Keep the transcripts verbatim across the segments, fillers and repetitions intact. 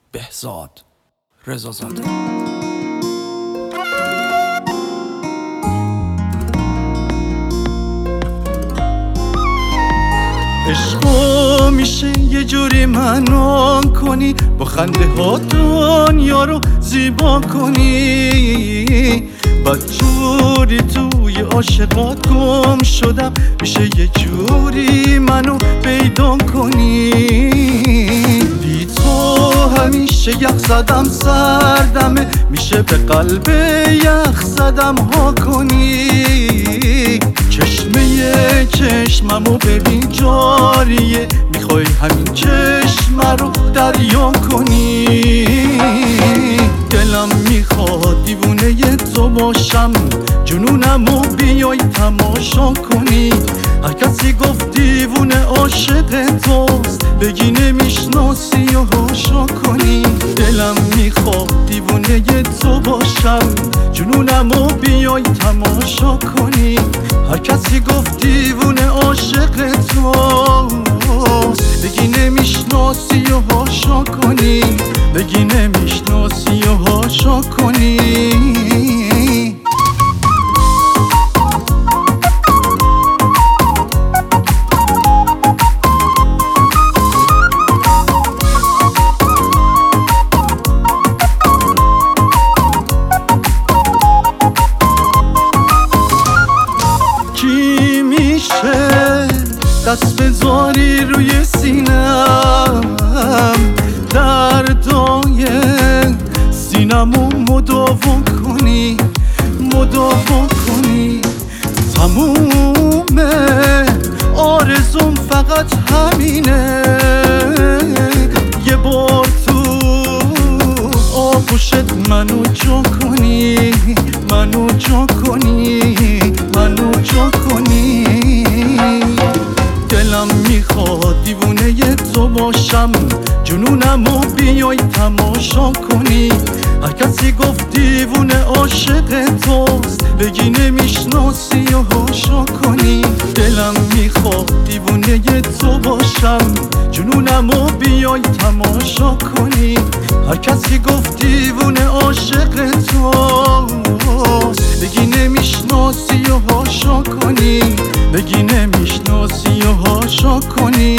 بهزاد رضازاده. عشقو میشه یه جوری منو کنی، با خنده ها دنیا رو زیبا کنی. بدجوری توی عاشقات گم شدم، میشه یه جوری منو پیدا کنی. بی تو همیشه یخ زدم سردمه، میشه به قلب یخ زدم ها کنی. چشمه چشممو ببین جاریه، میخوای همین چشم رو دریا کنی. دلم میخواد دیوونه تو باشم، جنونمو بیای تماشا کنی. هر کسی گفت دیوونه عاشق توست، بگی نمیشناسی و هاشا کنی. دلم میخواد دیوونه تو باشم، جنونمو بیای تماشا کنی. هر کسی گفت دیوونه عاشق توست، بگی نمیشناسی و هاشا کنی. بگی نمیشناسی و هاشا کنی. دست بذاری روی سینم، دردای سینمو مداوا کنی، مداوا کنی. تمومه آرزوم فقط همینه، یه بار تو آغوشت منو جا کنی، منو جا کنی، منو جا کنی. دلم میخواد دیوونه تو باشم، جنونمو بیای تماشا کنی. هر کسی گفت دیوونه عاشق توست، بگی نمیشناسی و هاشا کنی. دلم میخواد دیوونه تو باشم، جنونمو بیای تماشا کنی. هر کسی گفت دیوونه عاشق توست، بگی نمیشناسی و هاشا کنی. بگی نمیشناسی و هاشا کنی.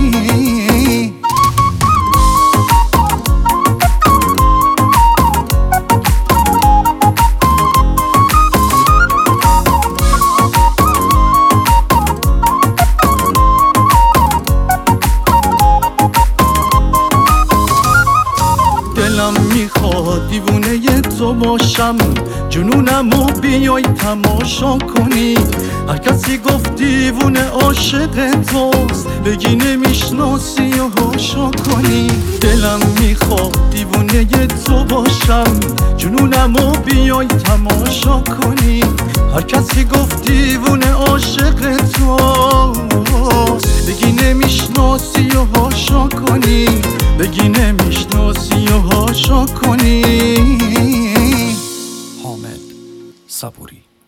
دلم میخواد دیوونه تو باشم، جنونمو بیای تماشا کنی. هر کسی گفت دیوونه عاشق توست، بگی نمیشناسی و هاشا کنی. دلم میخواد دیوونه تو باشم، جنونمو بیای تماشا کنی. هر کسی گفت دیوونه عاشق توست، بگی نمیشناسی و هاشا کنی. بگی نمیشناسی و هاشا کنی. حامد صبوری.